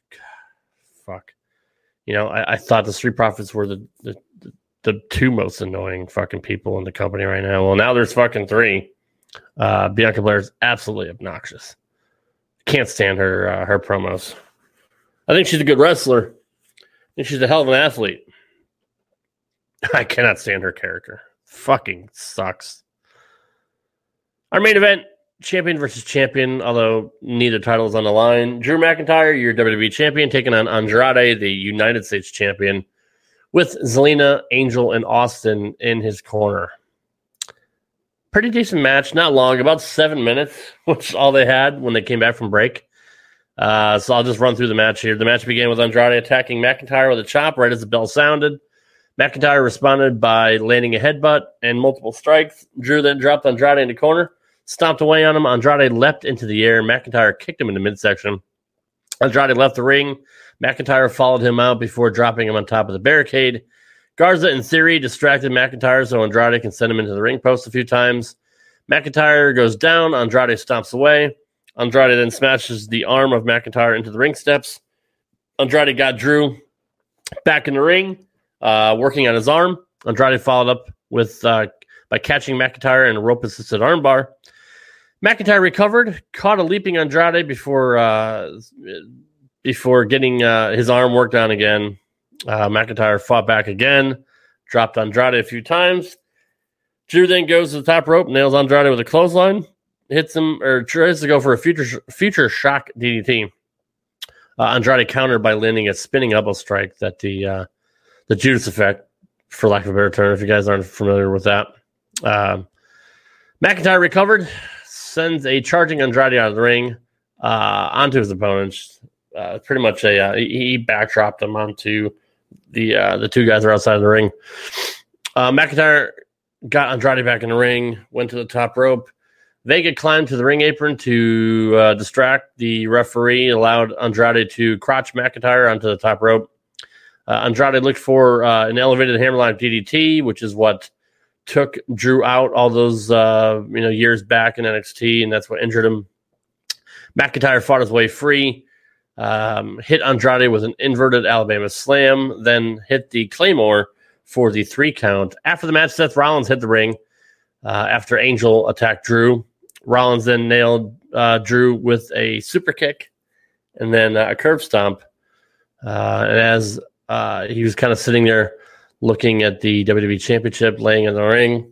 [SPEAKER 2] Fuck. You know, I, I thought the Street Profits were the, the the two most annoying fucking people in the company right now. Well, now there's fucking three. Uh, Bianca Belair is absolutely obnoxious. Can't stand her uh, her promos. I think she's a good wrestler. I think she's a hell of an athlete. I cannot stand her character. Fucking sucks. Our main event, champion versus champion, although neither title is on the line. Drew McIntyre, your W W E champion, taking on Andrade, the United States champion, with Zelina, Angel, and Austin in his corner. Pretty decent match, not long, about seven minutes, which is all they had when they came back from break. Uh, so I'll just run through the match here. The match began with Andrade attacking McIntyre with a chop right as the bell sounded. McIntyre responded by landing a headbutt and multiple strikes. Drew then dropped Andrade in the corner, stomped away on him. Andrade leapt into the air. McIntyre kicked him in the midsection. Andrade left the ring. McIntyre followed him out before dropping him on top of the barricade. Garza and Theory distracted McIntyre so Andrade can send him into the ring post a few times. McIntyre goes down. Andrade stomps away. Andrade then smashes the arm of McIntyre into the ring steps. Andrade got Drew back in the ring, uh, working on his arm. Andrade followed up with uh, by catching McIntyre in a rope-assisted armbar. McIntyre recovered, caught a leaping Andrade before uh, before getting uh, his arm worked on again. Uh, McIntyre fought back again, dropped Andrade a few times. Drew then goes to the top rope, nails Andrade with a clothesline, hits him, or tries to go for a future future shock D D T. Uh, Andrade countered by landing a spinning elbow strike that the uh, the Judas effect, for lack of a better term, if you guys aren't familiar with that. Uh, McIntyre recovered, sends a charging Andrade out of the ring uh, onto his opponents. Uh, pretty much a uh, he, he backdropped him onto the uh, the two guys that are outside of the ring. Uh, McIntyre got Andrade back in the ring, went to the top rope. Vega climbed to the ring apron to uh, distract the referee, allowed Andrade to crotch McIntyre onto the top rope. Uh, Andrade looked for uh, an elevated hammerlock D D T, which is what took Drew out all those uh, you know years back in N X T, and that's what injured him. McIntyre fought his way free, um, hit Andrade with an inverted Alabama slam, then hit the Claymore for the three count. After the match, Seth Rollins hit the ring uh, after Angel attacked Drew. Rollins then nailed uh, Drew with a super kick and then uh, a curb stomp. Uh, and as uh, he was kind of sitting there looking at the W W E Championship laying in the ring,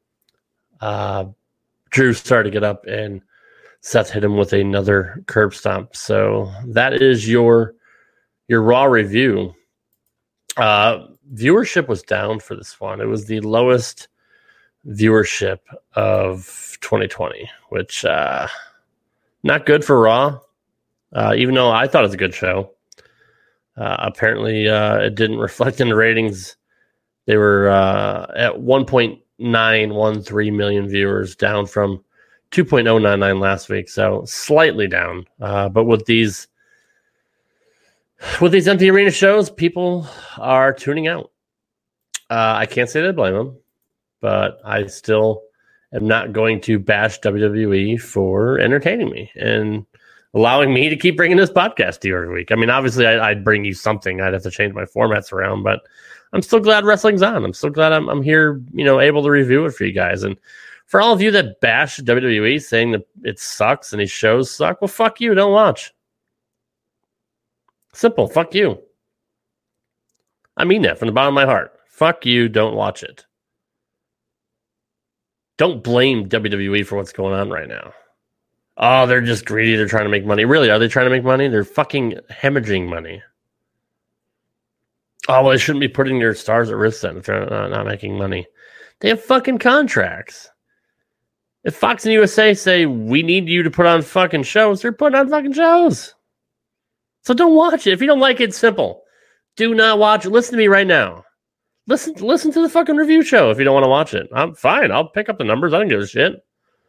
[SPEAKER 2] uh, Drew started to get up and Seth hit him with another curb stomp. So that is your your Raw review. Uh, viewership was down for this one. It was the lowest viewership of twenty twenty, which uh, not good for Raw. Uh, even though I thought it was a good show, uh, apparently uh, it didn't reflect in the ratings. They were uh, at one point nine one three million viewers, down from two point oh nine nine last week, so slightly down. Uh, but with these with these empty arena shows, people are tuning out. Uh, I can't say that I blame them, but I still am not going to bash W W E for entertaining me and allowing me to keep bringing this podcast to you every week. I mean, obviously, I, I'd bring you something. I'd have to change my formats around, but I'm still glad wrestling's on. I'm still glad I'm, I'm here, you know, able to review it for you guys. And for all of you that bash W W E saying that it sucks and these shows suck, well, fuck you. Don't watch. Simple. Fuck you. I mean that from the bottom of my heart. Fuck you. Don't watch it. Don't blame W W E for what's going on right now. Oh, they're just greedy. They're trying to make money. Really? Are they trying to make money? They're fucking hemorrhaging money. Oh, well, they shouldn't be putting their stars at risk then if they're not, not making money. They have fucking contracts. If Fox and U S A say, we need you to put on fucking shows, they're putting on fucking shows. So don't watch it. If you don't like it, it's simple. Do not watch it. Listen to me right now. Listen, listen to the fucking review show if you don't want to watch it. I'm fine. I'll pick up the numbers. I don't give a shit.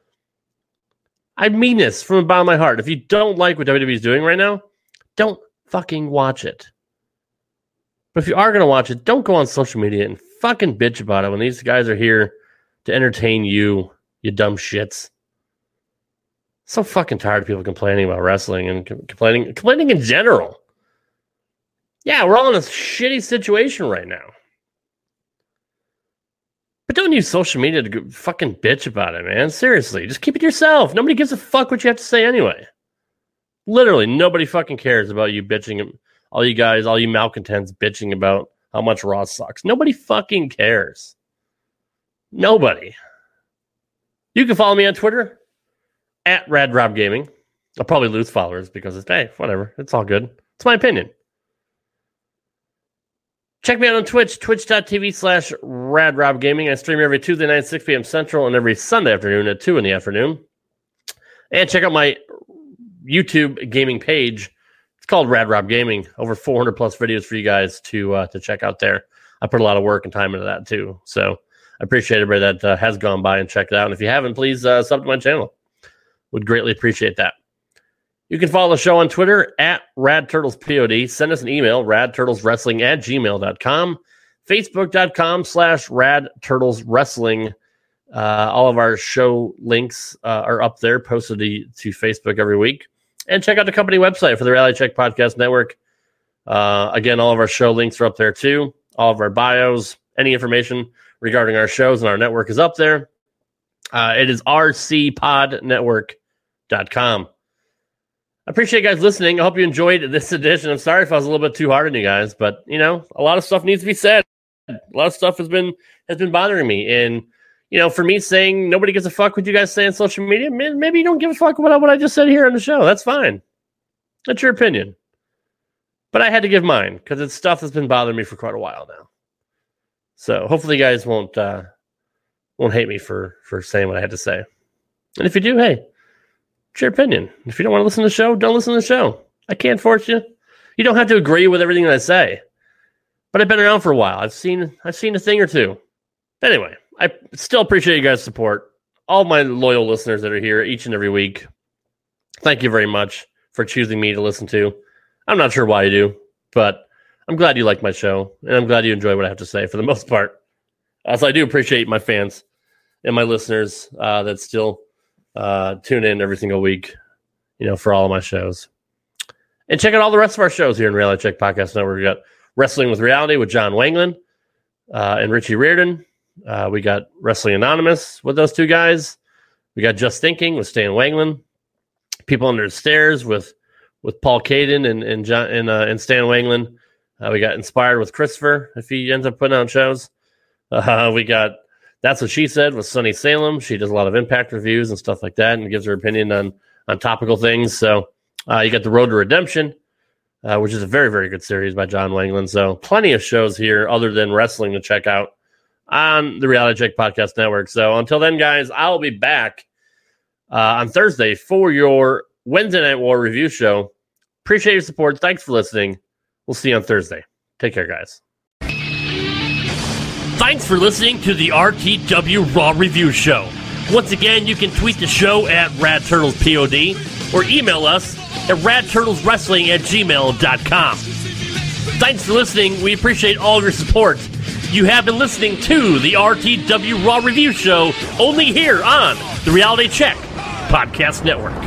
[SPEAKER 2] I mean this from the bottom of my heart. If you don't like what W W E is doing right now, don't fucking watch it. But if you are going to watch it, don't go on social media and fucking bitch about it when these guys are here to entertain you, you dumb shits. So fucking tired of people complaining about wrestling and complaining, complaining in general. Yeah, we're all in a shitty situation right now. But don't use social media to go fucking bitch about it, man. Seriously, just keep it yourself. Nobody gives a fuck what you have to say anyway. Literally, nobody fucking cares about you bitching. All you guys, all you malcontents bitching about how much Raw sucks. Nobody fucking cares. Nobody. You can follow me on Twitter at RadRobGaming. I'll probably lose followers because it's, hey, whatever. It's all good. It's my opinion. Check me out on Twitch, twitch.tv slash RadRobGaming. I stream every Tuesday night at six p.m. Central and every Sunday afternoon at two in the afternoon. And check out my YouTube gaming page. It's called Rad Rob Gaming. Over four hundred plus videos for you guys to uh, to check out there. I put a lot of work and time into that too. So I appreciate everybody that uh, has gone by and checked it out. And if you haven't, please uh, sub to my channel. Would greatly appreciate that. You can follow the show on Twitter at RadTurtlesPod. Send us an email, radturtleswrestling at gmail dot com. Facebook.com slash RadTurtlesWrestling. Uh, all of our show links uh, are up there, posted to, to Facebook every week. And check out the company website for the Reality Check Podcast Network. Uh, again, all of our show links are up there too. All of our bios, any information regarding our shows and our network is up there. Uh, it is r c pod network dot com. I appreciate you guys listening. I hope you enjoyed this edition. I'm sorry if I was a little bit too hard on you guys, but you know, a lot of stuff needs to be said. A lot of stuff has been has been bothering me, and you know, for me saying nobody gives a fuck what you guys say on social media, maybe you don't give a fuck about what I just said here on the show. That's fine. That's your opinion. But I had to give mine because it's stuff that's been bothering me for quite a while now. So hopefully you guys won't uh, won't hate me for for saying what I had to say. And if you do, hey, it's your opinion. If you don't want to listen to the show, don't listen to the show. I can't force you. You don't have to agree with everything that I say. But I've been around for a while. I've seen I've seen a thing or two. Anyway, I still appreciate you guys' support. All my loyal listeners that are here each and every week. Thank you very much for choosing me to listen to. I'm not sure why you do, but I'm glad you like my show, and I'm glad you enjoy what I have to say for the most part. Uh, so I do appreciate my fans and my listeners uh, that still uh, tune in every single week, you know, for all of my shows. And check out all the rest of our shows here in Reality Check Podcast Network. We got Wrestling with Reality with John Wangland uh, and Richie Reardon. Uh, we got Wrestling Anonymous with those two guys. We got Just Thinking with Stan Wangland. People Under the Stairs with with Paul Caden and and John and, uh, and Stan Wangland. Uh, we got Inspired with Christopher if he ends up putting out shows. Uh, we got That's What She Said with Sunny Salem. She does a lot of Impact reviews and stuff like that and gives her opinion on on topical things. So uh, you got The Road to Redemption, uh, which is a very, very good series by John Wangland. So plenty of shows here other than wrestling to check out on the Reality Check Podcast Network. So until then, guys, I'll be back uh, on Thursday for your Wednesday Night War review show. Appreciate your support. Thanks for listening. We'll see you on Thursday. Take care, guys.
[SPEAKER 15] Thanks for listening to the R T W Raw Review Show. Once again, you can tweet the show at RadTurtlesPod or email us at radturtleswrestling at gmail dot com. Thanks for listening. We appreciate all of your support. You have been listening to the R T W Raw Review Show only here on the Reality Check Podcast Network.